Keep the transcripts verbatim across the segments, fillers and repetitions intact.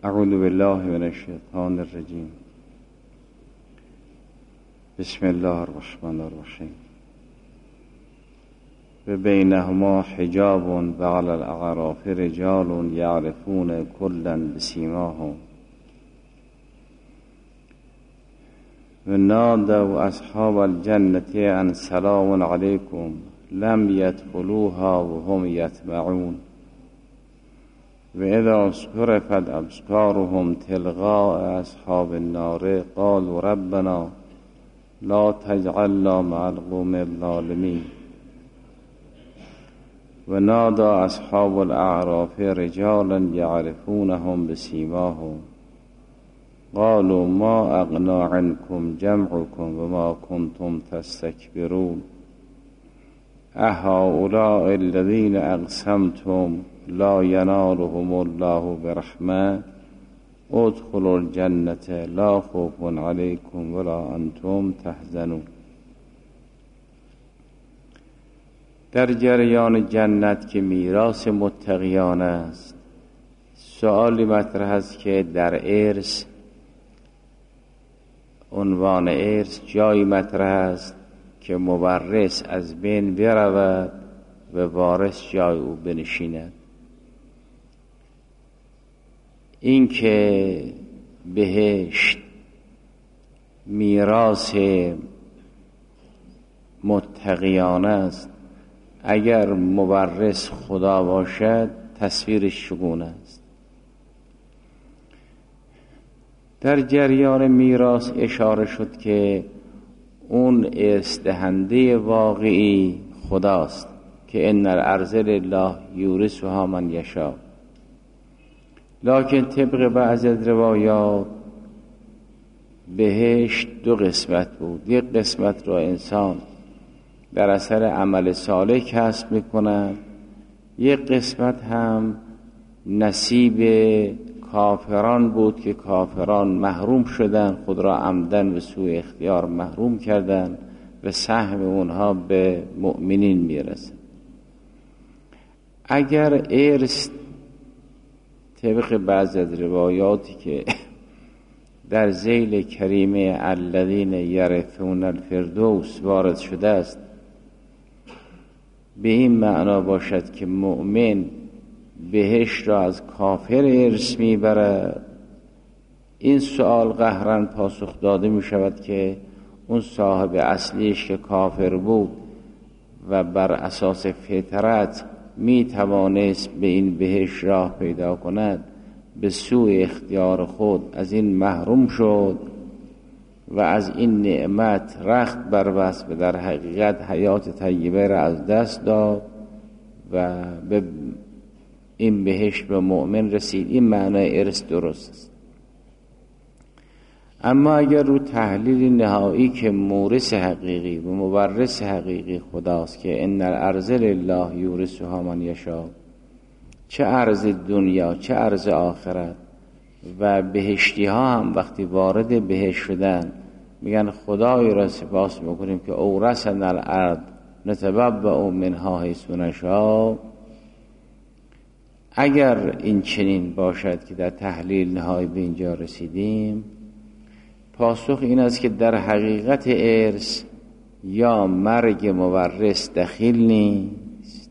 اعوذ بالله من الشیطان الرجیم. بسم الله الرحمن الرحیم. و بینهما حجاب و علی الاعراف رجال یعرفون کلا بسیماهم و نادوا اصحاب الجنة ان سلام علیکم لم يدخلوها وهم یطمعون و اذا صرفت ابصارهم تلقاء اصحاب النار قالوا ربنا لا تجعلنا مع القوم الظالمین و نادى اصحاب الاعراف رجالا یعرفونهم بسیماهم قالوا ما اغنى عنكم جمعكم وما كنتم تستكبرون اهؤلاء الذين اقسمتم لا ینالهم الله برحمة ادخلوا الجنة لا خوف علیکم ولا انتم تحزنون. در جریان جنت که میراث متقیان است، سؤالی مطرح است که در ارث، عنوان ارث جایی مطرح است که مورث از بین برود و وارث جای او بنشیند. این که بهشت میراث متقیان است، اگر مورث خدا باشد تصویرش چگونه است؟ در جریان میراث اشاره شد که اون ارث دهنده واقعی خداست که ان الارض لله یورثها من یشاء. لکن طبق بعض روایات بهشت دو قسمت بود. یک قسمت را انسان در اثر عمل صالح کسب میکنند، یک قسمت هم نصیب کافران بود که کافران محروم شدند، خود را عمدن به سوء اختیار محروم کردند و سهم اونها به مؤمنین میرسد. اگر ارث طبق بعض از روایاتی که در ذیل کریمه الذین یرثون الفردوس وارد شده است به این معنا باشد که مؤمن بهشت را از کافر ارث میبرد، این سوال قهرن پاسخ داده می شود که اون صاحب اصلیش که کافر بود و بر اساس فطرت می توانست به این بهشت راه پیدا کند، به سوء اختیار خود از این محروم شد و از این نعمت رخت بربست و در حقیقت حیات طیبه را از دست داد و به این بهشت به مؤمن رسید. این معنای ارث درست است. اما اگر رو تحلیل نهایی که مورث حقیقی و مورث حقیقی خداست که ان الارض لله یورثها من یشاء، چه ارض دنیا چه ارض آخرت، و بهشتی ها هم وقتی وارد بهشت شدن میگن خدای را سپاس میکنیم که اورثنا الارض نتبوأ منها حیث نشاء. اگر این چنین باشد که در تحلیل نهایی به اینجا رسیدیم، پاسخ این است که در حقیقت ارث یا مرگ مورث دخیل نیست،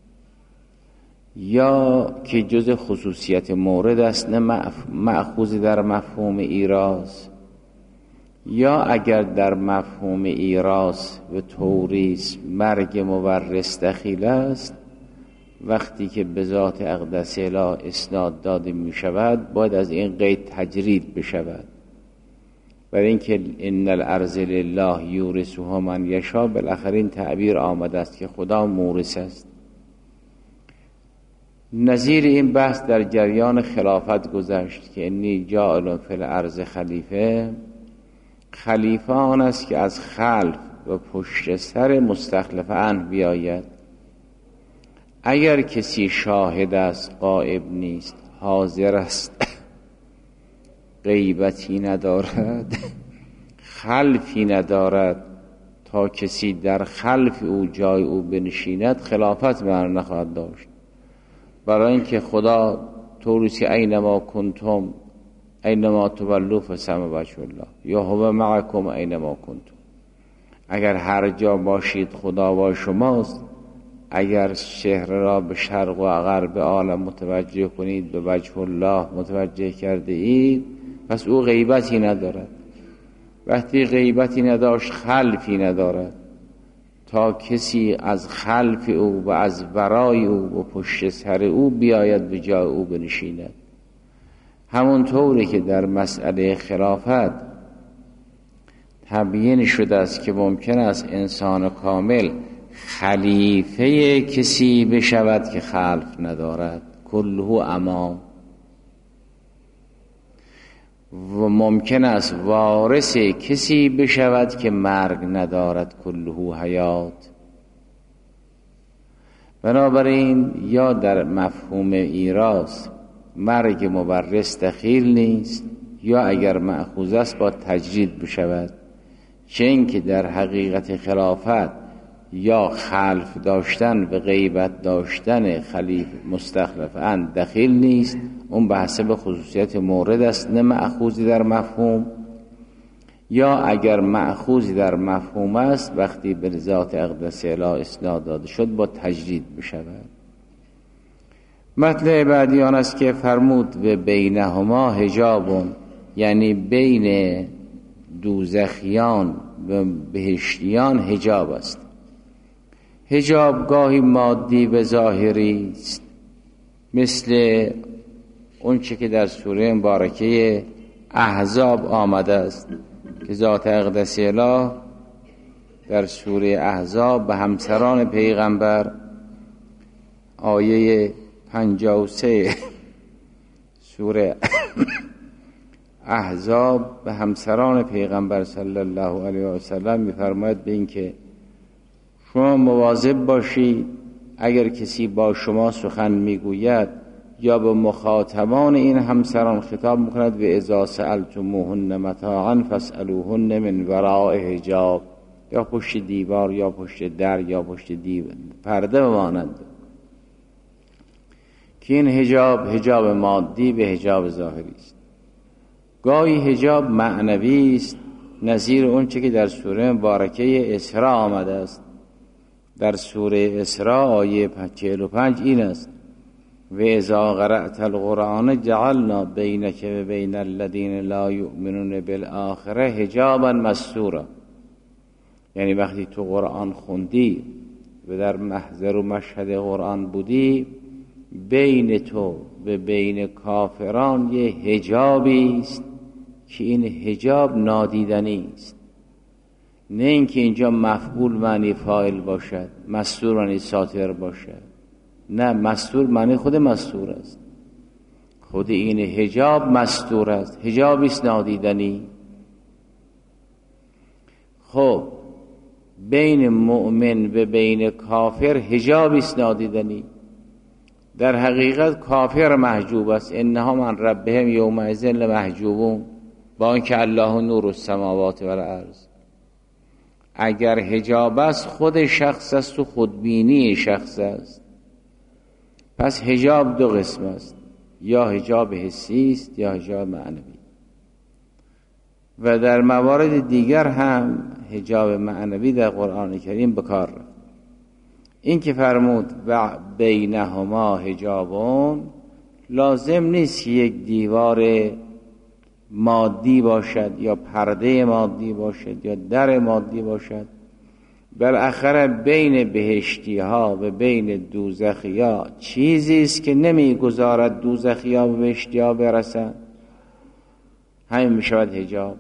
یا که جز خصوصیت مورد است نه مأخوذ در مفهوم ایراث، یا اگر در مفهوم ایراث و توریث مرگ مورث دخیل است، وقتی که به ذات اقدس اله اسناد داده می شود باید از این قید تجرید بشود. برای اینکه ان الارض لله یورثها من یشاء، بالاخره این تعبیر آمده است که خدا مورث است. نظیر این بحث در جریان خلافت گذشت که انی جاعل فی الارض خلیفه. خلیفه آن است که از خلف و پشت سر مستخلف عنه بیاید. اگر کسی شاهد است، غائب نیست، حاضر است، غیبتی ندارد، خلفی ندارد تا کسی در خلف او جای او بنشیند، خلافت معنی نخواهد داشت. برای اینکه خدا طوریست که اینما کنتم اینما تولوا فثم وجه الله یا هو معکم اینما کنتم. اگر هر جا باشید خدا با شماست. اگر شهر را به شرق و غرب عالم متوجه کنید به وجه الله متوجه کرده اید، پس او غیبتی ندارد. وقتی غیبتی نداشت خلفی ندارد تا کسی از خلف او و از ورای او و پشت سر او بیاید به جای او بنشیند. همونطوری که در مسئله خلافت تبیین شده است که ممکن است انسان کامل خلیفه کسی بشود که خلف ندارد، کله امام، و ممکن است وارث کسی بشود که مرگ ندارد، کله حیات. بنابراین یا در مفهوم ایراث مرگ مورث دخیل نیست، یا اگر مأخوذ است با تجرید بشود، چه اینکه در حقیقت خلافت یا خلف داشتن و غیبت داشتن خلیفه مستخلف ان دخیل نیست، اون به حسب خصوصیت مورد است نه مأخوذی در مفهوم. یا اگر مأخوذی در مفهوم است وقتی به ذات اقدس اله اسناد داده شد با تجرید بشود. مطلب بعدی آن است که فرمود و بینهما حجابون، یعنی بین دوزخیان و بهشتیان حجاب است. حجاب گاهی مادی و ظاهری است، مثل اون چه که در سوره مبارکه احزاب آمده است که ذات اقدس اله در سوره احزاب به همسران پیغمبر آیه پنجاه و سه سوره احزاب به همسران پیغمبر صلی الله علیه و سلم می‌فرماید به این که شما مواظب باشید اگر کسی با شما سخن میگوید یا به مخاطبان این همسران خطاب میکند و اذا سألتموهن متاعا فاسألوهن من وراء حجاب، یا پشت دیوار یا پشت در یا پشت دیوار پرده بمانند، که این حجاب حجاب مادی به حجاب ظاهری است. گاهی حجاب معنوی است، نظیر اون چه که در سوره مبارکه اسراء آمده است. در سوره اسراء آیه چهل و پنج این است و اذا قرأت القرآن جعلنا بینک و بین الذین لا یؤمنون بالآخره حجابا مستورا، یعنی وقتی تو قرآن خوندی و در محضر و مشهد قرآن بودی، بین تو و بین کافران یه حجابی است که این حجاب نادیدنی است. نه اینکه اینجا مفعول معنی فاعل باشد، مستور معنی ساتر باشد، نه، مستور معنی خود مستور است. خود این حجاب مستور است، حجابی است نادیدنی. خب بین مؤمن و بین کافر حجابی است نادیدنی. در حقیقت کافر محجوب است، انها من ربهم یومئذ لمحجوبون، با اینکه الله نور السماوات و الارض. اگر حجاب است خود شخص است و خودبینی شخص است. پس حجاب دو قسم است، یا حجاب حسی است یا حجاب معنوی. و در موارد دیگر هم حجاب معنوی در قرآن کریم بکار رفت. این که فرمود و بینهما حجابون، لازم نیست که یک دیوار مادی باشد یا پرده مادی باشد یا در مادی باشد. بالاخره بین بهشتی ها و بین دوزخی ها چیزی است که نمیگذارد دوزخی ها و بهشتی ها برسند، همین میشود حجاب.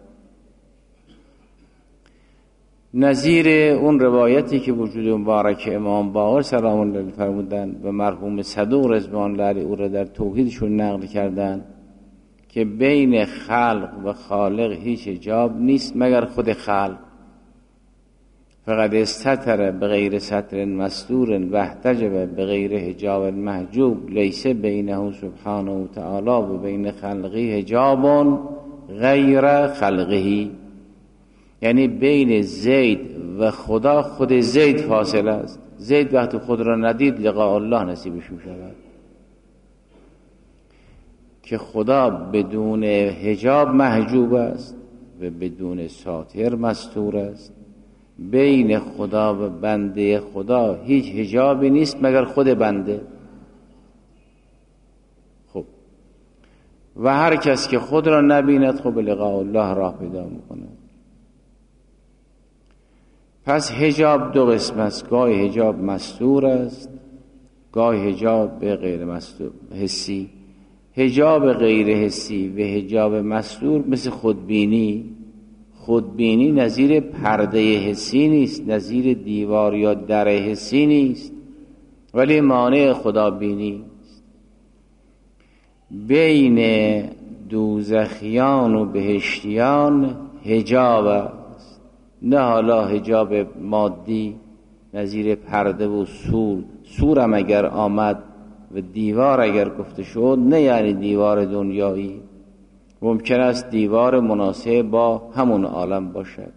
نظیر اون روایتی که وجود مبارک امام باقر سلام الله علیه فرمودن و مرحوم صدوق رضوان الله علیه او را در توحیدشون نقل کردن که بین خلق و خالق هیچ حجاب نیست مگر خود خلق. فقط استتر بغیر ستر مستور و احتجب بغیر حجاب محجوب لیس بینه سبحانه و تعالی و بین خلقی حجاب غیر خلقه، یعنی بین زید و خدا خود زید فاصله است. زید وقتی خود را ندید لقاء الله نصیبش می شود. که خدا بدون حجاب محجوب است و بدون ساتر مستور است. بین خدا و بنده خدا هیچ حجابی نیست مگر خود بنده. خب و هر کس که خود را نبیند خب به لقاء الله راه پیدا میکنه. پس حجاب دو قسم است، گاهی حجاب مستور است، گاهی حجاب غیر مستور حسی. حجاب غیر حسی و حجاب مستور مثل خودبینی. خودبینی نظیر پرده حسی نیست، نظیر دیوار یا در حسی نیست، ولی مانع خدابینی است. بین دوزخیان و بهشتیان حجاب است، نه حالا حجاب مادی نظیر پرده و سور. سورم اگر آمد و دیوار اگر گفته شد، نه یعنی دیوار دنیایی، ممکن است دیوار مناسب با همون عالم باشد.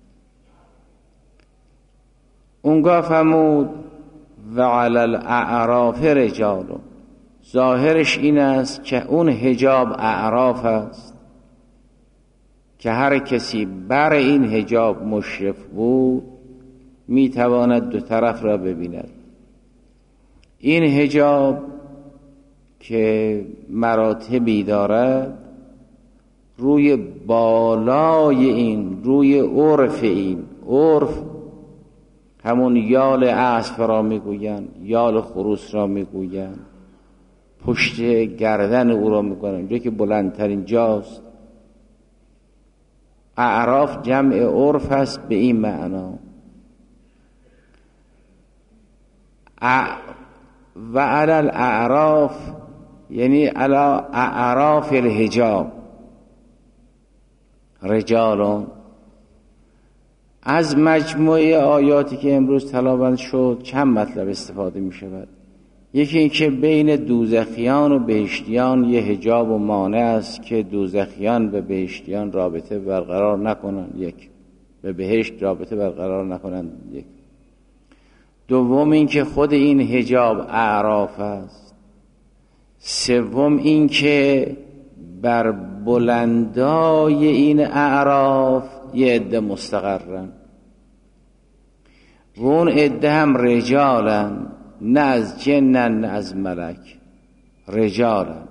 اونگاه فرمود و علی الاعراف رجال، ظاهرش این است که اون حجاب اعراف است که هر کسی بر این حجاب مشرف بود میتواند دو طرف را ببیند. این حجاب که مراتبی دارد، روی بالای این، روی عرف این، عرف همون یال اسب را میگویند، یال خروس را میگویند، پشت گردن او را میگویند، اونجا که بلندترین جاست. اعراف جمع عرف است به این معنا. و علی الاعراف یعنی علی اعراف الحجاب رجالون. از مجموعه آیاتی که امروز تلاوت شد چند مطلب استفاده می شود. یکی این که بین دوزخیان و بهشتیان یه حجاب و مانع است که دوزخیان به بهشتیان رابطه برقرار نکنند، یک به بهشت رابطه برقرار نکنند، یک. دوم این که خود این حجاب اعراف است. سوم این که بر بلندای این اعراف یه عده مستقرن و اون عده هم رجالن، نه از جنن نه از ملک، رجالن.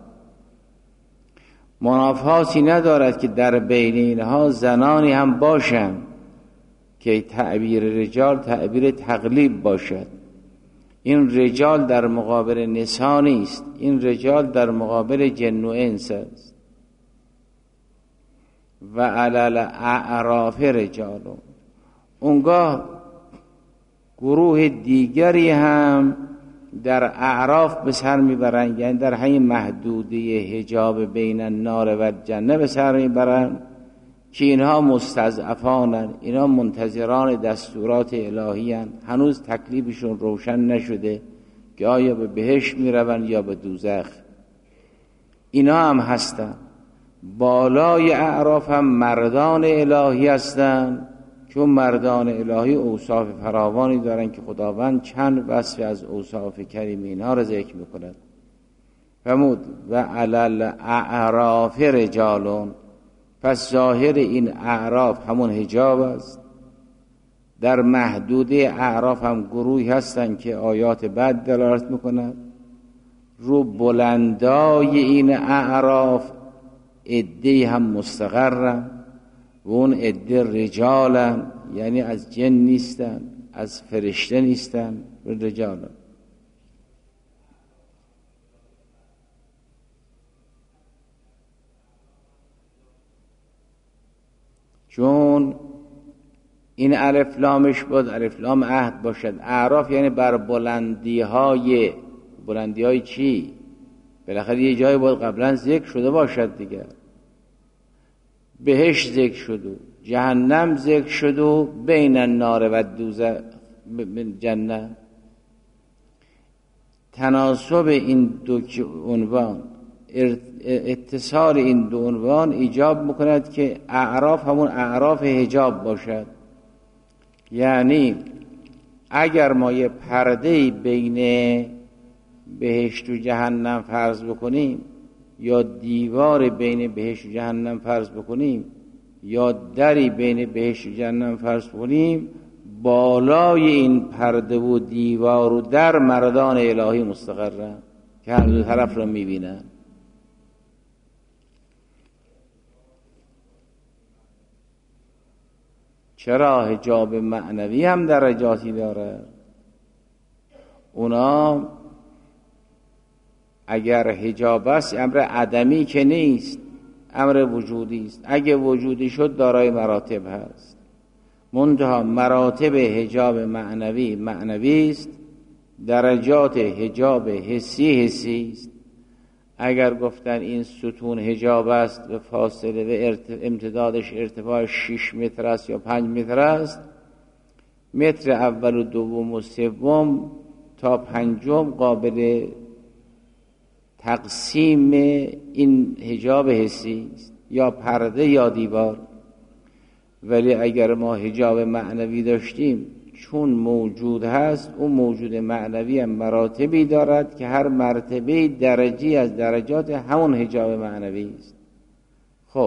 منافاتی ندارد که در بین اینها زنانی هم باشن که تعبیر رجال تعبیر تقلیب باشد. این رجال در مقابل نساء نیست، این رجال در مقابل جن و انس است. و علی اعراف رجال، اونگاه گروه دیگری هم در اعراف به سر میبرند، یعنی در همین محدوده حجاب بین النار و جنه به سر میبرند که اینها مستضعفانن، اینها منتظران دستورات الهی هن. هنوز تکلیفشون روشن نشده که آیا به بهشت میروند یا به دوزخ. اینا هم هستن. بالای اعراف هم مردان الهی هستن که اون مردان الهی اوصاف فراوانی دارن که خداوند چند وصف از اوصاف کریم اینها را ذکر میکند. فرمود و علی اعراف رجالون. پس ظاهر این اعراف همون حجاب است. در محدوده اعراف هم گروهی هستن که آیات بعد دلالت میکنند. رو بلندای این اعراف عده‌ای هم مستقرن و اون عده رجالن، یعنی از جن نیستن، از فرشته نیستن، رجالن. چون این الف لامش بود الف لام عهد باشد. اعراف یعنی بر بلندی های بلندی های چی؟ بالاخره یه جایی بود قبلا ذکر شده باشد دیگر. بهشت ذکر شد و جهنم ذکر شد و بین النار و دوزخ جنت. تناسب این دو عنوان، اتصال این دو عنوان ایجاب میکند که اعراف همون اعراف حجاب باشد. یعنی اگر ما یه پرده بین بهشت و جهنم فرض بکنیم، یا دیوار بین بهشت و جهنم فرض بکنیم یا دری بین بهشت و جهنم فرض بکنیم، بالای این پرده و دیوار و در مردان الهی مستقرن که هر دو طرف را میبینن. چرا؟ حجاب معنوی هم درجاتی داره. اونا اگر حجاب است امر عدمی که نیست، امر وجودی است. اگه وجودی شد دارای مراتب هست. منتها مراتب حجاب معنوی معنوی است، درجات حجاب حسی حسی است. اگر گفتن این ستون حجاب است و فاصله و امتدادش ارتفاع شش متر است یا پنج متر است، متر اول و دوم و سوم تا پنجم قابل تقسیم این حجاب حسی است، یا پرده یا دیوار. ولی اگر ما حجاب معنوی داشتیم، چون موجود هست، اون موجود معنوی هم مراتبی دارد که هر مرتبه درجی از درجات همون حجاب معنوی است. خب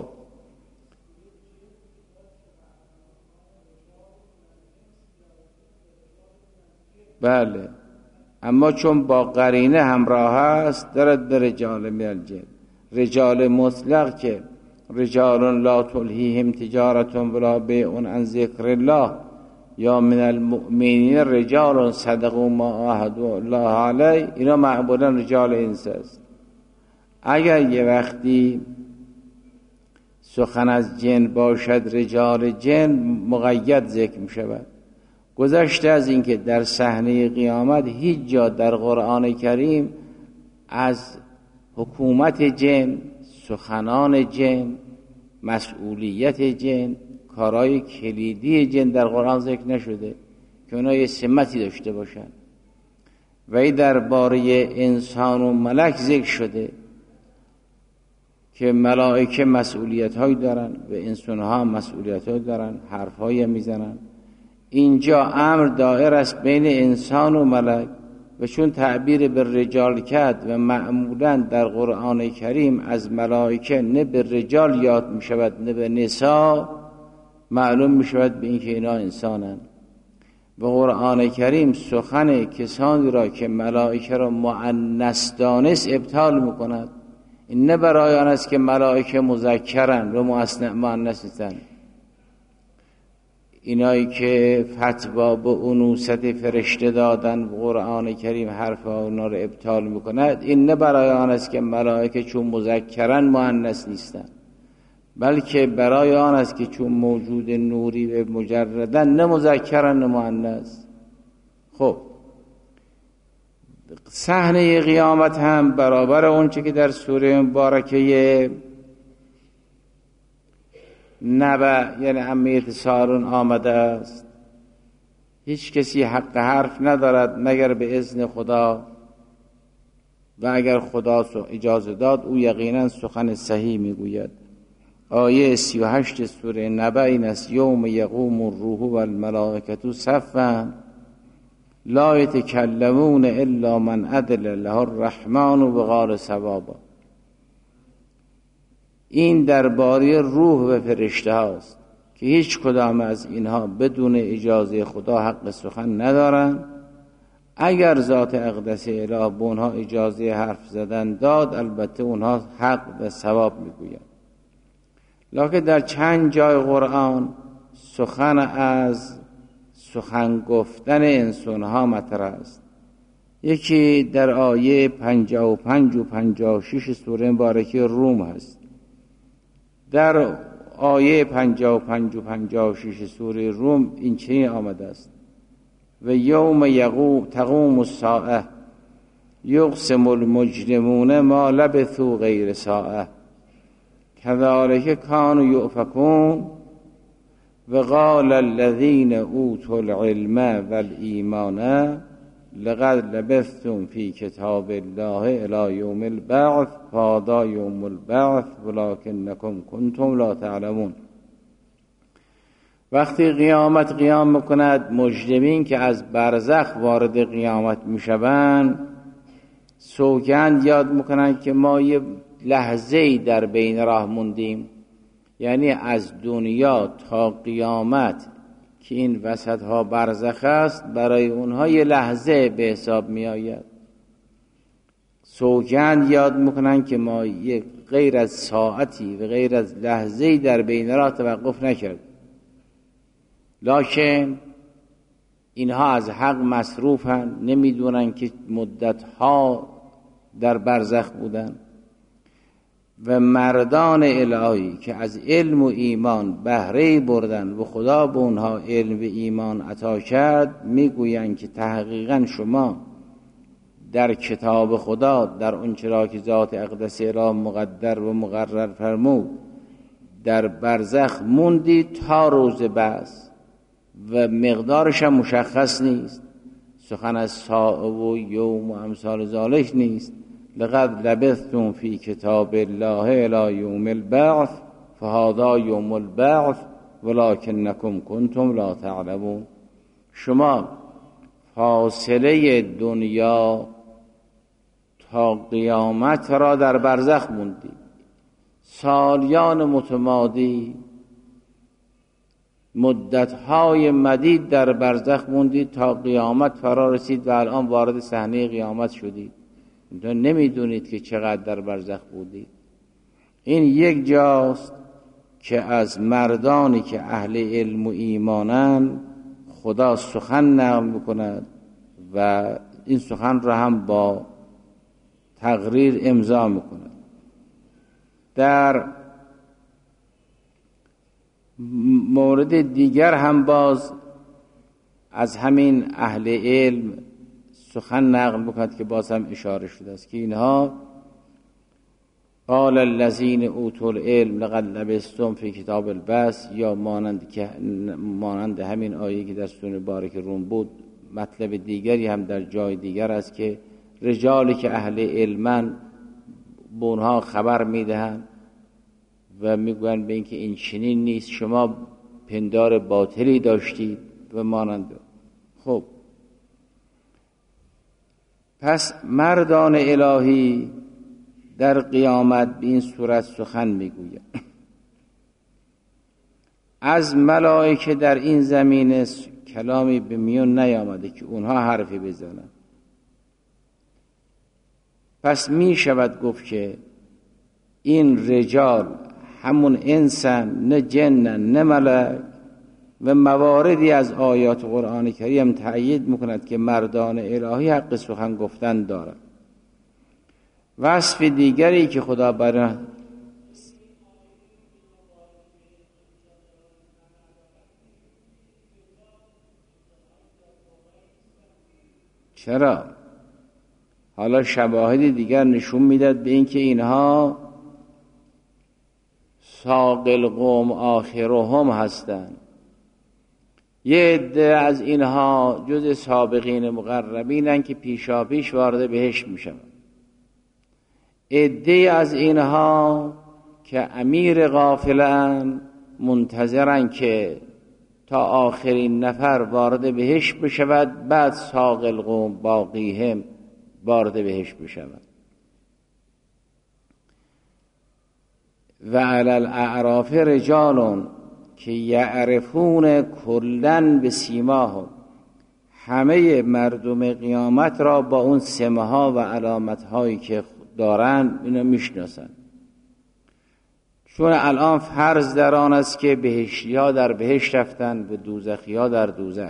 بله، اما چون با قرینه همراه است دارد به رجال من الجن. رجال مطلق که رجال لا تلهیهم تجارت ولا بیع عن ذکر الله یا من المؤمنین رجال صدقوا ما عاهدوا الله علیه، اینا معمولا رجال انس است. اگر یه وقتی سخن از جن باشد، رجال جن مقید ذکر می شود. گذشته از اینکه در صحنه قیامت هیچ جا در قرآن کریم از حکومت جن، سخنان جن، مسئولیت جن، کارهای کلیدی جن در قرآن ذکر نشده که اونا یه سمتی داشته باشن. ولی درباره انسان و ملک ذکر شده که ملائکه مسئولیت هایی دارن و انسان ها مسئولیت هایی دارن، حرف هایی میزنن. اینجا امر دائر است بین انسان و ملک، و چون تعبیر به رجال کرد و معمولا در قرآن کریم از ملائکه نه به رجال یاد می شود نه به نساء، معلوم می شود به اینکه اینا انسانن. و قرآن کریم سخن کسانی را که ملائکه را مؤنث دانست ابطال می کند. این نه برای آن است که ملائکه مذکرن و مؤنث نیستن. اینایی که فتوا به انوثت فرشته دادن و قرآن کریم حرف اونا رو ابطال میکند، این نه برای آن است که ملائکه چون مذکرن مؤنث نیستن، بلکه برای آن است که چون موجود نوری و مجردن نه مذکرن نه مؤنث. خب صحنه قیامت هم برابر اون چه که در سوره مبارکه نبع یعنی امیت سارون آمده است. هیچ کسی حق حرف ندارد مگر به اذن خدا، و اگر خدا اجازه داد او یقینا سخن صحیح میگوید. آیه سی و هشت سوره نبع این است: یوم یقوم الروح والملائکة صفا لا یتکلمون الا من اذن له الرحمن و قال صوابا. این درباره روح و فرشته هاست که هیچ کدام از اینها بدون اجازه خدا حق سخن ندارن. اگر ذات اقدس اله به اونها اجازه حرف زدن داد، البته اونها حق و صواب میگویند. لکن در چند جای قرآن سخن از سخن گفتن انسان ها مطرح است. یکی در آیه پنجاه و پنج و پنجاه و شش سوره مبارکه روم هست. در آیه پنجاه و پنج و پنجاه و شش سوره روم این چنین آمده است: و یوم یقوم تقوم الساعه یقسم المجرمون ما لبثوا غیر ساعه کذلک کانوا یؤفکون و قال الذین اوتوا العلم والایمان لقد لبثتم فی کتاب الله الی یوم البعث فهذا یوم البعث ولکنکم کنتم لا تعلمون. وقتی قیامت قیام میکند، مجرمین که از برزخ وارد قیامت میشوند سوگند یاد میکنند که ما یه لحظه‌ای در بین راه موندیم، یعنی از دنیا تا قیامت که این وسط ها برزخ است، برای اونها یه لحظه به حساب می آید. سوگند یاد میکنن که ما یک غیر از ساعتی و غیر از لحظه‌ای در بین راه توقف نکرد، لکن اینها از حق مصروفن، نمیدونن که مدتها در برزخ بودن. و مردان الهی که از علم و ایمان بهره بردن و خدا به اونها علم و ایمان عطا کرد، میگویند که تحقیقا شما در کتاب خدا، در اون چرا که ذات اقدس اله مقدر و مقرر فرمود، در برزخ موندید تا روز بعث و مقدارش هم مشخص نیست، سخن از ساعه و یوم و امثال ذالک نیست. لقد لبثتم فی کتاب الله الی یوم البعث فهذا یوم البعث ولکنکم کنتم لا تعلمون. شما فاصله دنیا تا قیامت را در برزخ موندید، سالیان متمادی، مدتهای مدید در برزخ موندید تا قیامت فرا رسید و الان وارد صحنه قیامت شدید. نمیدونید که چقدر در برزخ بودید. این یک جاست که از مردانی که اهل علم و ایمانن خدا سخن نقل میکند و این سخن را هم با تقریر امضا میکند. در مورد دیگر هم باز از همین اهل علم سخن نقل بکند که باز هم اشاره شده است که اینها قال الذین اوتوا العلم لقد لبثتم فی کتاب البعث، یا مانند که مانند همین آیه که در سوره بارک روم بود، مطلب دیگری هم در جای دیگر است که رجالی که اهل علمن به اونها خبر میدهند و میگویند به اینکه این چنین نیست، شما پندار باطلی داشتید و مانند. خب پس مردان الهی در قیامت به این صورت سخن میگوید. از ملائکه در این زمینه کلامی به میون نیامده که اونها حرفی بزنن. پس می شود گفت که این رجال همون انسان، نه جنن نه ملک، و مواردی از آیات قرآن کریم تأیید میکند که مردان الهی حق سخن گفتن دارند. وصف دیگری که خدا برای چرا؟ حالا شواهد دیگر نشون میداد به اینکه اینها ساقل قوم آخرهم هستند. یه عده از اینها جز سابقین مقربینن که پیشا پیش وارد بهشت میشن. عده از اینها که امیر غافلن منتظرن که تا آخرین نفر وارد بهشت بشود، بعد ساقل قوم باقی هم وارد بهشت بشود. و علی الاعراف رجالون که یعرفون کلن به سیماهم، همه مردم قیامت را با اون سمه ها و علامت هایی که دارن اینو میشناسن. چون الان فرض در آن است که بهشتی ها در بهشت رفتن و دوزخی ها در دوزخ.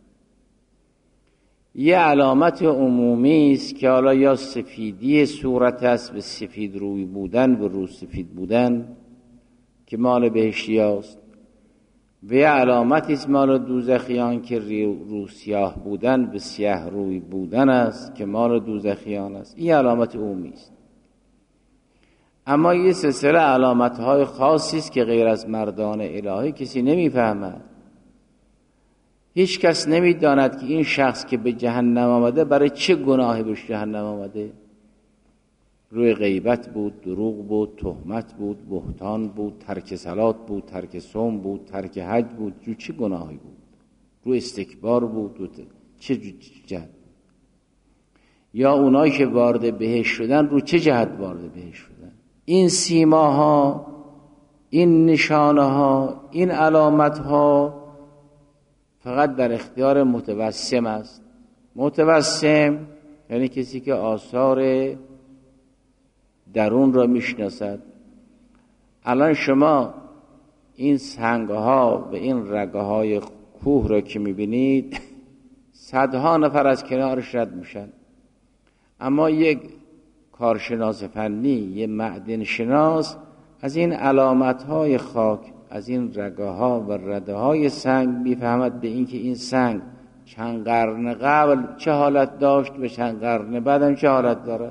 یه علامت عمومی است که حالا یا سفیدی صورت است و سفید روی بودن و رو سفید بودن که مال بهشتی هاست، و یه علامت است مال دوزخیان که رو سیاه بودن و سیاه روی بودن است که مال دوزخیان است. این علامت عمومی است. اما یه سلسله علامت های خاصی است که غیر از مردان الهی کسی نمیفهمد. هیچ کس نمیداند که این شخص که به جهنم آمده برای چه گناهی به جهنم آمده. روی غیبت بود، دروغ بود، تهمت بود، بهتان بود، ترک صلات بود، ترک صوم بود، ترک حج بود. جو چه گناهی بود؟ روی استکبار بود و چه جهت؟ یا اونایی که وارد بهشت شدن رو چه جهت وارد بهشت شدن؟ این سیماها، این نشانه ها، این علامت ها فقط در اختیار متوسم است. متوسم یعنی کسی که آثار درون را میشناسد. الان شما این سنگ ها و این رگه های کوه را که میبینید صدها نفر از کنارش رد میشن، اما یک کارشناس فنی، یک معدن شناس از این علامت های خاک، از این رگه ها و رده های سنگ میفهمد به اینکه این سنگ چند قرن قبل چه حالت داشت و چند قرن بعدم چه حالت دارد.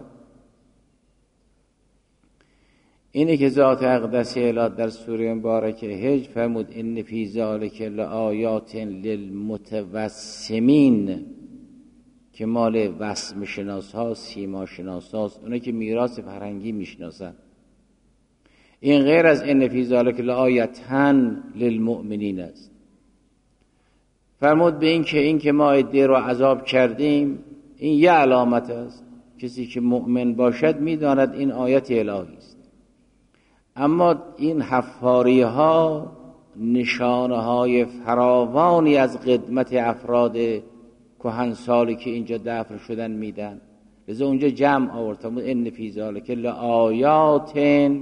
اینه که ذات اقدس الهی در سوره مبارکه هجر فرمود ان فی ذلک لآیات للمتوسمین، که مال وسم شناس ها، سیما شناس هاست، اونه که میراث فرهنگی میشناسن. این غیر از ان فی ذلک لآیتن للمؤمنین است. فرمود به این که این که ما عده رو عذاب کردیم این یه علامت است. کسی که مؤمن باشد میداند این آیت الهی است. اما این حفاری ها نشانه های فراوانی از قدمت افراد کهنسالی که اینجا دفن شدن میدن. لذا اونجا جمع آورد ان فی ذلک لآیات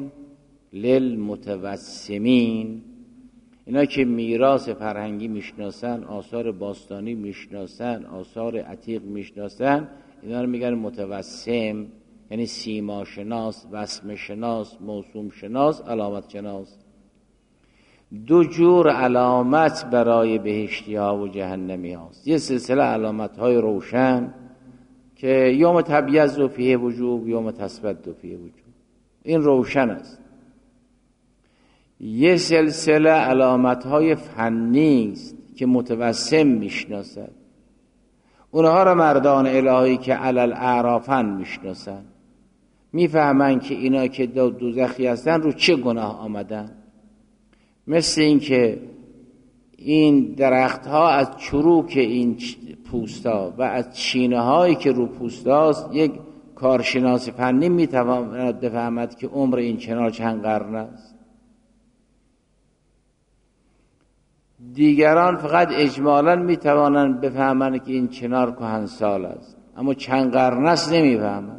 للمتوسمین. اینا که میراث فرهنگی میشناسن، آثار باستانی میشناسن، آثار عتیق میشناسن، اینا رو میگن متوسم، یعنی سیما شناس، وسم شناس، موسوم شناس، علامت شناس. دو جور علامت برای بهشتی ها و جهنمی هاست. یه سلسله علامت های روشن که یوم تبیض فیه وجوه یوم تسود فیه وجوه، این روشن است. یه سلسله علامت های فنی است که متوسم میشناسد. اونها را مردان الهی که علل اعرافن میشناسن، میفهمن که اینا که دو دوزخی هستن رو چه گناه آمدن. مثل این که این درخت ها از چروک این پوستا و از چینه هایی که رو پوستاست یک کارشناس فنی میتواند بفهمد که عمر این چنار چند قرن است. دیگران فقط اجمالاً میتوانند بفهمند که این چنار کهنسال است، اما چند قرن است نمیفهمند.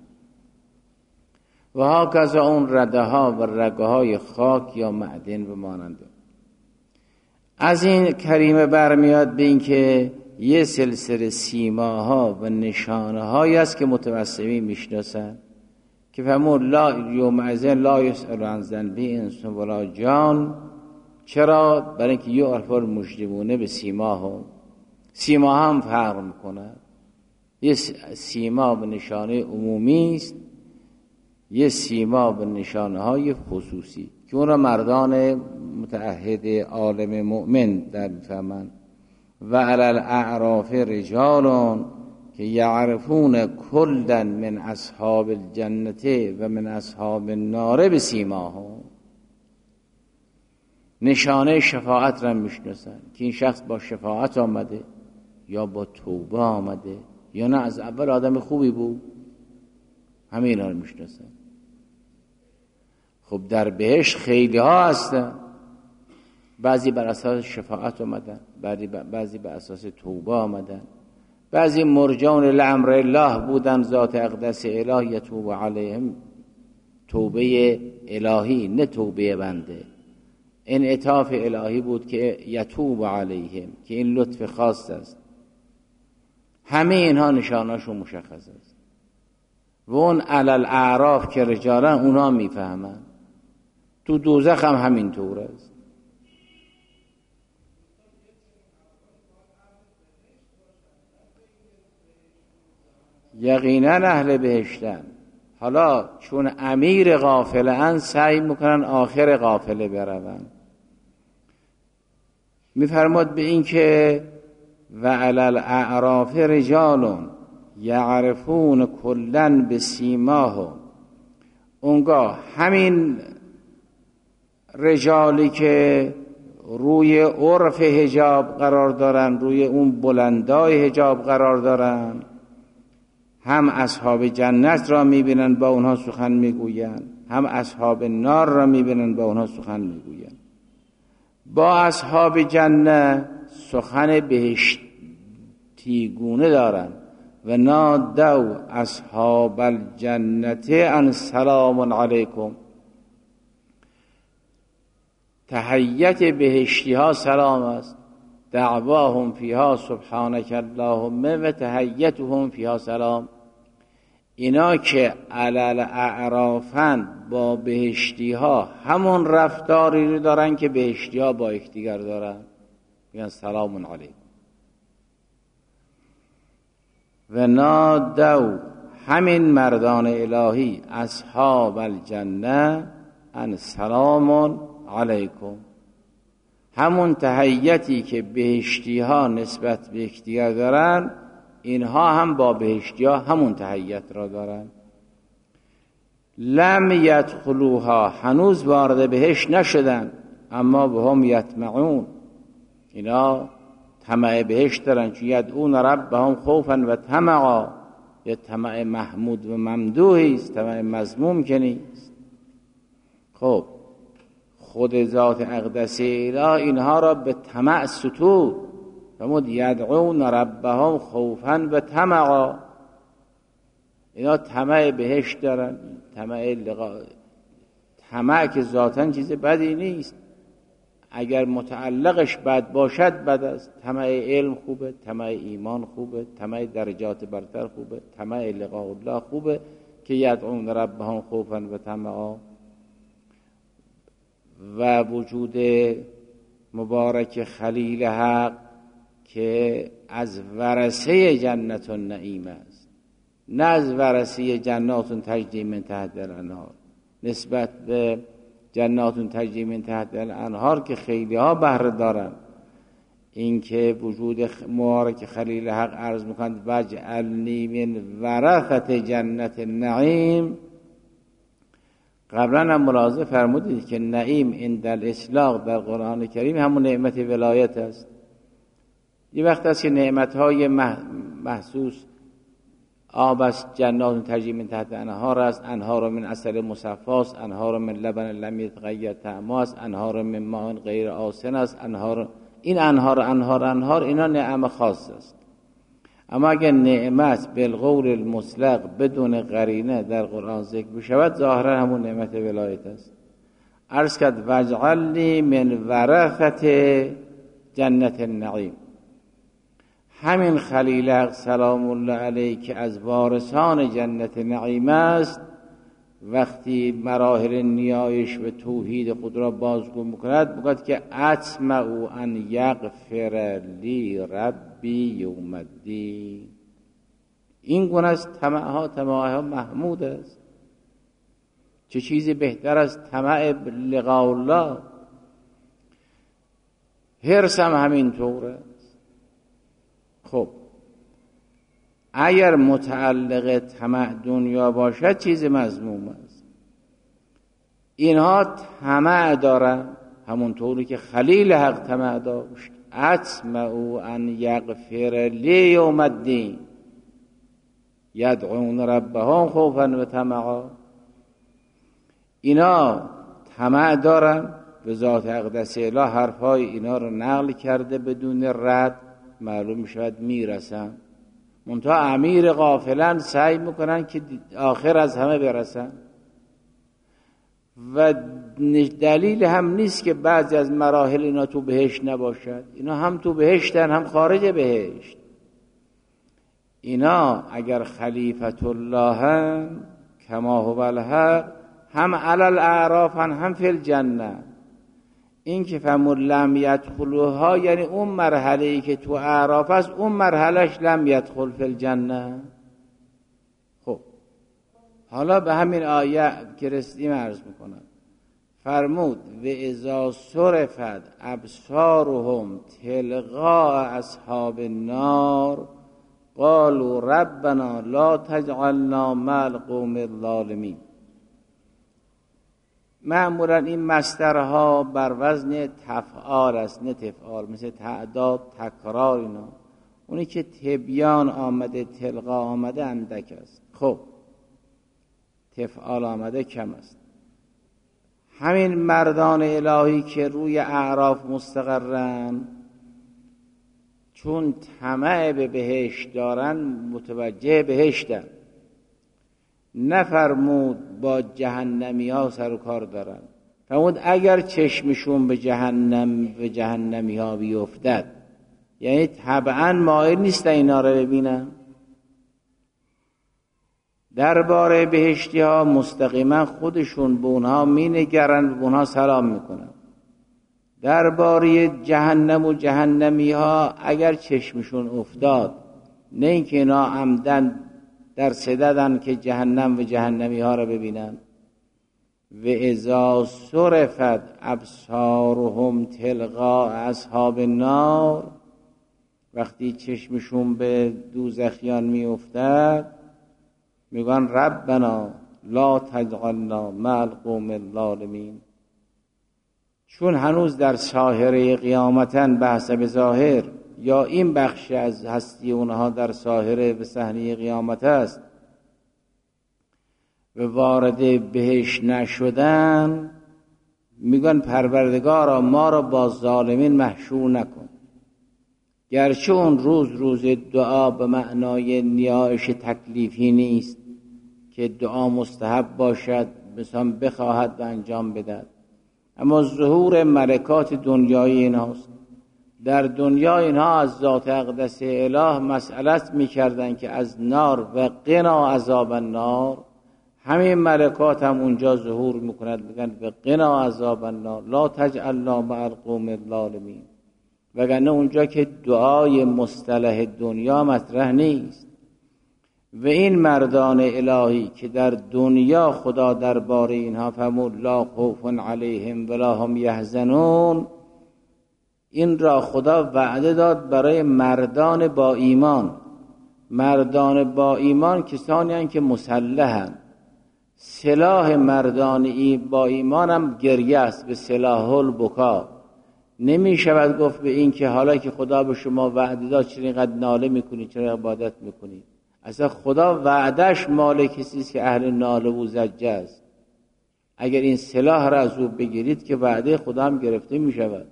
و هاکذا اون رده ها و رگه های خاک یا معدن و ماننده. از این کریمه برمیاد به این که یه سلسله سیماها و نشانه هایی است که متوسمی میشناسن که فرمود لا یوم ازن لا یسأل عن ذنبه انس ولا جان. چرا؟ برای اینکه یعرف المجرمون به سیماهم. سیما هم فرق میکنه. یه سیما به نشانه عمومی است، یه سیما به نشانه های خصوصی که اون را مردان متعهد عالم مؤمن در میفهمن. و علی الاعراف رجالون که یعرفون کلا من اصحاب الجنت و من اصحاب النار به سیماهم. نشانه شفاعت را میشناسن که این شخص با شفاعت آمده یا با توبه آمده یا نه از اول آدم خوبی بود. همه اینا رو میشناسن. خب در بهشت خیلی ها هستن، بعضی بر اساس شفاعت آمدن، بعضی بعضی بر اساس توبه آمدن، بعضی مرجون لامر الله بودن، ذات اقدس الهی یتوب علیهم، توبه الهی نه توبه بنده. انعطاف الهی بود که یتوب علیهم، که این لطف خاص است. همه اینها نشاناشون مشخص است. و اون علل اعراف که رجالن اونا میفهمن. تو دوزخ هم همین طور است. یقینا اهل بهشتن. حالا چون امیر قافله ان سعی میکنن آخر قافله برون. میفرماد به این که و علل اعراف رجالون یعرفون کلن بسیماهم. اونگاه همین رجالی که روی عرف حجاب قرار دارن، روی اون بلندای حجاب قرار دارن، هم اصحاب جنت را میبینن، با اونها سخن میگوین، هم اصحاب نار را میبینن، با اونها سخن میگوین. با اصحاب جنه سخن بهشتیگونه دارن. و نادوا اصحاب الجنت ان سلام علیکم. تحیت بهشتی ها سلام است. دعواهم فیها سبحانک اللهم و تحیتهم فیها سلام. اینا که علل اعرافن با بهشتی ها همون رفتاری رو دارن که بهشتی ها با یکدیگر دارن، میگن سلام علیکم. و نادوا همین مردان الهی اصحاب الجنه ان سلام علیکم. همون تحیتی که بهشتی ها نسبت به یکدیگر دارن، اینها هم با بهشتی ها همون تحیت را دارن. لم یدخلوها، هنوز وارد بهشت نشدن، اما به هم یطمعون، اینا طمع بهشت دارن. چون یدعون ربهم خوفا و طمعا، یه طمع محمود و ممدوحی است، طمع مذموم که نیست. خب خود ذات اقدس اله اینها را به طمع ستود. فرمود یدعون ربهم خوفا و طمعا، اینا طمع بهشت دارن، طمع لقا. طمع که ذاتاً چیز بدی نیست، اگر متعلقش بد باشد بد است. طمع علم خوبه، طمع ایمان خوبه، طمع درجات برتر خوبه، طمع لقاء الله خوبه. که یدعون ربهم خوفا و طمعا. و وجود مبارک خلیل حق که از ورثه جنت النعیم است، نه از ورثه جنات تجری من تحت الانهار. نسبت به جنات تجری من تحت الانهار که خیلی ها بهره دارن، این که وجود مبارک خلیل حق عرض میکنند وجعلنی من ورثة جنت النعیم. قبلا هم ملاحظه فرمودید که نعیم عند الاطلاق در قرآن کریم همون نعمت ولایت است. یه وقت است که نعمت‌های محسوس آب است، جنات تجری من تحت انهار است، انهار من عسل مصفی است، انهار من لبن لم یتغیر طعمه است، انهار من ماء غیر آسن است، انهار. این انهار انهار انهار اینا نعم خاص است. اما اگر نعمت بالقول المطلق بدون قرینه در قرآن ذکر بشود، ظاهرا همون نعمت ولایت است. عرض کرد وجعلنی من ورثة جنت النعیم. همین خلیل حق سلام الله علیه که از وارثان جنت نعیم است، وقتی مراحل نیایش و توحید خود را بازگو میکند، میگوید که اطمع ان یغفر لی ربی یوم الدین. این گونه از طمعها طمعها محمود است. چه چیزی بهتر از طمع لقاء الله؟ حرص هم همین طوره. خب اگر متعلق طمع دنیا باشد چیز مذموم است. اینها طمع دارن همونطوری که خلیل حق طمع داشت. اطمع ان یغفر لی یوم الدین. یدعون ربهم خوفا و طمعا. اینا طمع دارن، به ذات اقدس اله حرفای اینا رو نقل کرده بدون رد، معلوم شود میرسن. منتها امیر غافلن سعی میکنن که آخر از همه برسن. و دلیل هم نیست که بعضی از مراحل اینا تو بهشت نباشد. اینا هم تو بهشتن هم خارج بهشت. اینا اگر خلیفت الله هم کما هو الحق، هم علی الاعراف هم فی الجنه. این که فرمود لم یدخلوها یعنی اون مرحله‌ای که تو اعراف است، اون مرحلهش لم یدخل فی الجنه. خب حالا به همین آیه که رسیدیم عرض میکنم. فرمود و اذا صرفت ابصارهم تلقاء اصحاب النار قالوا ربنا لا تجعلنا مع القوم الظالمین. معمولا این مصدرها بر وزن تفعال است، نه تفعال، مثل تعداد، تکرار اینا. اونی که تبیان آمده تلقا آمده اندک است. خب تفعال آمده کم است. همین مردان الهی که روی اعراف مستقرن چون طمع به بهشت دارن متوجه بهشتن، نفرمود با جهنمی ها سر و کار دارن. فرمود اگر چشمشون به جهنم و جهنمی ها بیفتد، یعنی طبعا مایل نیستن اینا رو ببینن. درباره بهشتی ها مستقیما خودشون به اونها می نگرن و به اونها سلام میکنن. درباره جهنم و جهنمی ها اگر چشمشون افتاد، نه اینکه اینا عمدن در صددن که جهنم و جهنمی ها را ببینن. و اذا صرفت ابصارهم تلقاء اصحاب النار، وقتی چشمشون به دوزخیان می افتد میگن ربنا لا تجعلنا مع القوم الظالمین. چون هنوز در ساحره قیامتن به حسب ظاهر، یا این بخش از هستی اونها در ساحره به صحنه قیامت است و وارد بهشت نشدن، میگن پروردگارا ما را با ظالمین محشور نکن. گرچه اون روز روز دعا به معنای نیایش تکلیفی نیست که دعا مستحب باشد مثلا بخواهد و انجام بدهد، اما ظهور ملکات دنیای اینهاست. در دنیا اینها از ذات اقدس اله مسئلت میکردن که از نار و قنا عذاب النار، همین ملکات هم اونجا ظهور میکنند، میگن و قنا عذاب النار لا تجعلنا مع القوم الظالمین. وگرنه اونجا که دعای مصطلح دنیا مطرح نیست. و این مردان الهی که در دنیا خدا درباره اینها فرمود لا خوف علیهم ولا هم یحزنون، این را خدا وعده داد برای مردان با ایمان. مردان با ایمان کسانی هستند که مسلحن. سلاح مردان ای با ایمان هم گریه است، به سلاح البکا. نمی شود گفت به این که حالا که خدا به شما وعده داد چرا اینقدر ناله میکنید، چرا عبادت میکنید. اصلا خدا وعدش مال کسی است که اهل ناله و زجه است. اگر این سلاح را از او بگیرید که وعده خدا هم گرفته می شود.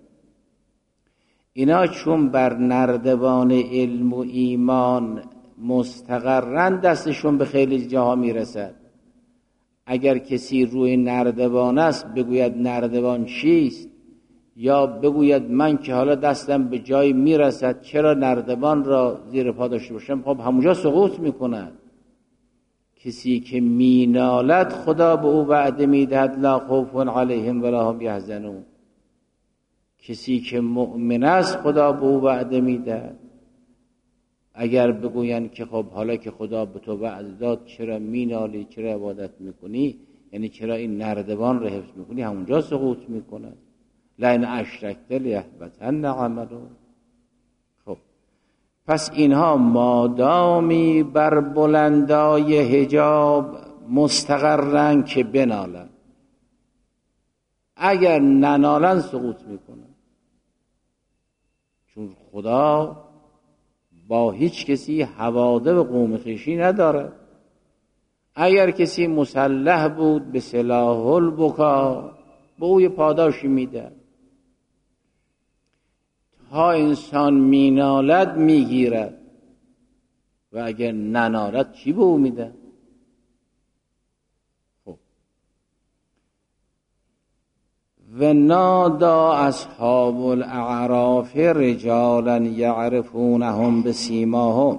اینا چون بر نردبان علم و ایمان مستقرن دستشون به خیلی جاها می رسد. اگر کسی روی نردبان است بگوید نردبان چیست، یا بگوید من که حالا دستم به جایی میرسد چرا نردبان را زیر پا داشته باشم، خب همونجا سقوط میکند. کسی که مینالد خدا به او وعده میدهد لا خوف علیهم ولا هم یحزنون. کسی که مؤمن است خدا به او وعده میدهد. اگر بگوین که خب حالا که خدا به تو وعده داد چرا مینالی، چرا عبادت میکنی، یعنی چرا این نردبان را حفظ میکنی، همونجا سقوط میکند. لئن اشرکت لیحبطن عملک. خب پس اینها مادامی بر بلندای حجاب مستقرن که بنالن، اگر ننالن سقوط میکنن. چون خدا با هیچ کسی حواده و قوم خویشی نداره. اگر کسی مسلح بود به سلاح البکا به او پاداشی میده. تا انسان مینالد میگیرد و اگر ننالد چی به او میده؟ خب و نادا اصحاب الاعراف رجالا یعرفونهم بسیماهم.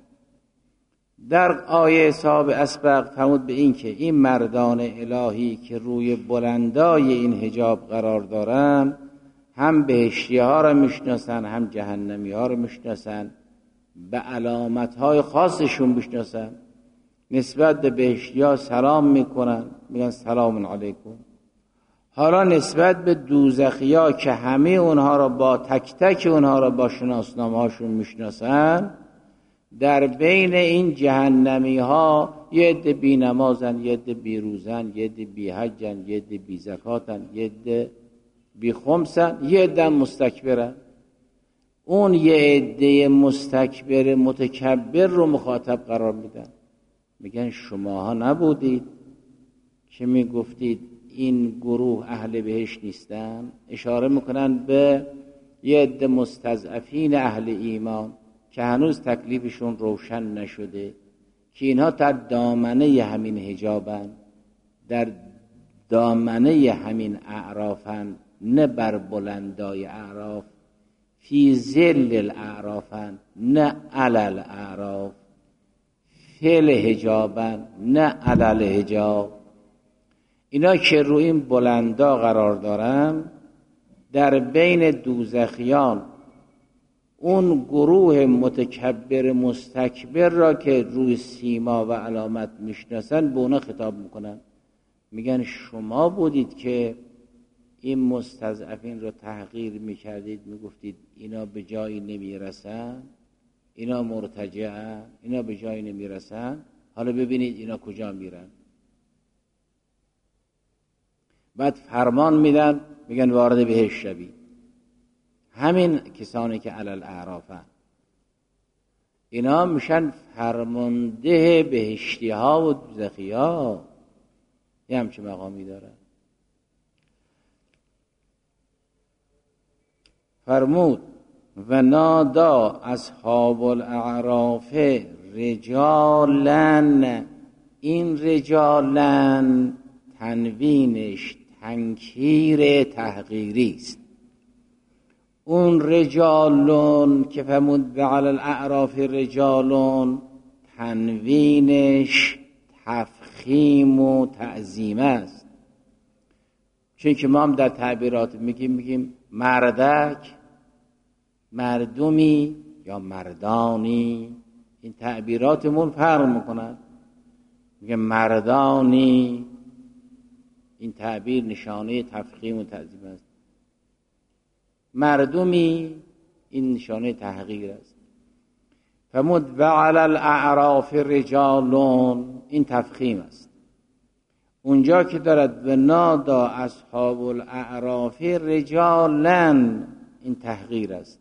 در آیه صاحب اسبق فرمود به این که این مردان الهی که روی بلندای این حجاب قرار دارن هم بهشتی ها را میشناسن هم جهنمی ها را میشناسن، به علامت های خاصشون میشناسن. نسبت به بهشتی ها سلام میکنن، میگن سلام علیکم. حالا نسبت به دوزخی ها که همه اونها را با تک تک اونها را با شناسنامه هاشون میشناسن، در بین این جهنمی ها یه عده بی نمازن، یه عده بی روزن، یه عده بی حجن، یه عده بی زکاتن، یه عده بی خمسن، یه عده مستکبرن. اون یه عده مستکبر متکبر رو مخاطب قرار میدن، میگن شماها نبودید که میگفتید این گروه اهل بهشت نیستن؟ اشاره میکنن به یه عده مستضعفین اهل ایمان که هنوز تکلیفشون روشن نشده، که اینها در دامنه همین حجابن، در دامنه همین اعرافن، نه بر بلندای اعراف، فی ظل الاعرافن نه علل اعراف، فعل حجابن نه علل حجاب. اینا که روی این بلندا قرار دارن، در بین دوزخیان اون گروه متکبر مستکبر را که روی سیما و علامت میشناسن به اونا خطاب میکنن، میگن شما بودید که این مستضعفین رو تحقیر میکردید، میگفتید اینا به جایی نمیرسن، اینا مرتجعن، اینا به جایی نمیرسن، حالا ببینید اینا کجا میرن. بعد فرمان میدن، میگن وارد بهشت شوید. همین کسانی که علل اعرافن اینا میشن فرمانده بهشتی ها و دوزخی ها، یه همچه مقامی دارن. فرمود و نادا اصحاب الاعراف رجالن. این رجالن تنوینش تنکیر تحقیری است. اون رجالون که فرمود به علی الاعراف رجالون تنوینش تفخیم و تعظیم است. چون که ما هم در تعبیرات میگیم میگیم مردک، مردمی یا مردانی، این تعبیراتمون فرق میکنن. میگه مردانی، این تعبیر نشانه تفخیم و تعظیم است. مردمی، این نشانه تحقیر است. فرمود و علی الاعراف رجالون، این تفخیم است. اونجا که دارد و نادا اصحاب الاعراف رجالن، این تحقیر است.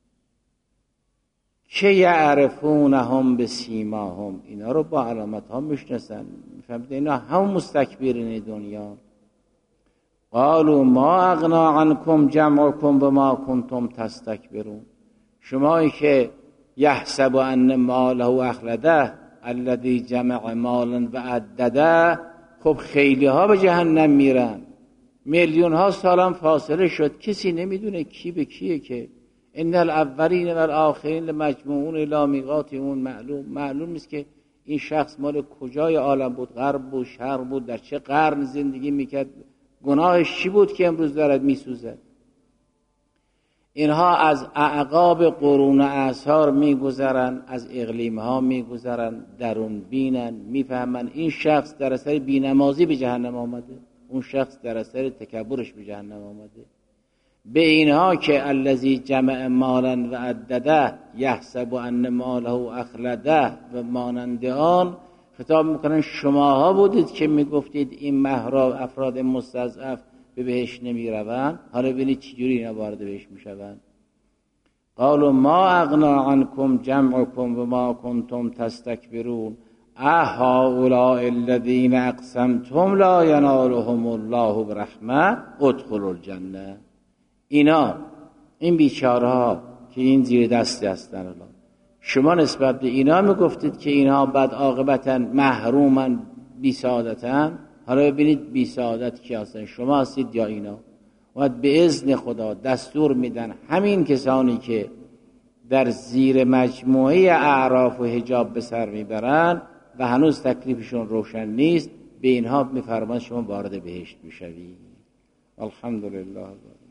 که یعرفونهم بسیماهم، اینا رو با علامت ها میشناسن. میفهمید اینا هم مستکبرین دنیا. قالوا ما اغنا عنکم جمعکم بما کنتم تستکبرون. شمایی که یحسب ان ماله اخلده الذی جمع مالا و عدده، خب خیلی ها به جهنم میرن، میلیون ها سالم فاصله شد، کسی نمیدونه کی به کیه. که ان الاولین و الاخرین لمجموعون الی میقات یوم معلوم. معلوم نیست که این شخص مال کجای عالم بود، غرب بود، شرق بود، در چه قرن زندگی میکرد، گناهش چی بود که امروز دارد میسوزد. اینها از اعقاب قرون اعصار میگذرن، از اقلیم ها میگذرن، درون بینن، میفهمن این شخص در اثر بینمازی به جهنم آمده، اون شخص در اثر تکبرش به جهنم آمده. به اینها که الذی جمع مالا و عدده یحسب ان ماله اخلده و مانند آن خطاب میکنن شماها بودید که میگفتید این محراب افراد مستضعف به بهشت نمیروند، حالا ببینید چجوری اینا وارد بهشت میشوند. قالوا ما اغنا عنکم جمعکم و ما کنتم تستکبرون اهؤلاء الذین اقسمتم لا ینالهم الله برحمه ادخلوا الجنه. اینا، این بیچاره ها که این زیر دستی هستن، الان شما نسبت به اینا میگفتید که اینها بد عاقبتن، محرومن، بی سعادتن. حالا ببینید بی سعادت کی هستن، شما هستید یا اینا؟ و به اذن خدا دستور میدن همین کسانی که در زیر مجموعه اعراف و حجاب به سر میبرن و هنوز تکلیفشون روشن نیست، به اینها میفرمان شما وارد بهشت میشوید. الحمدلله.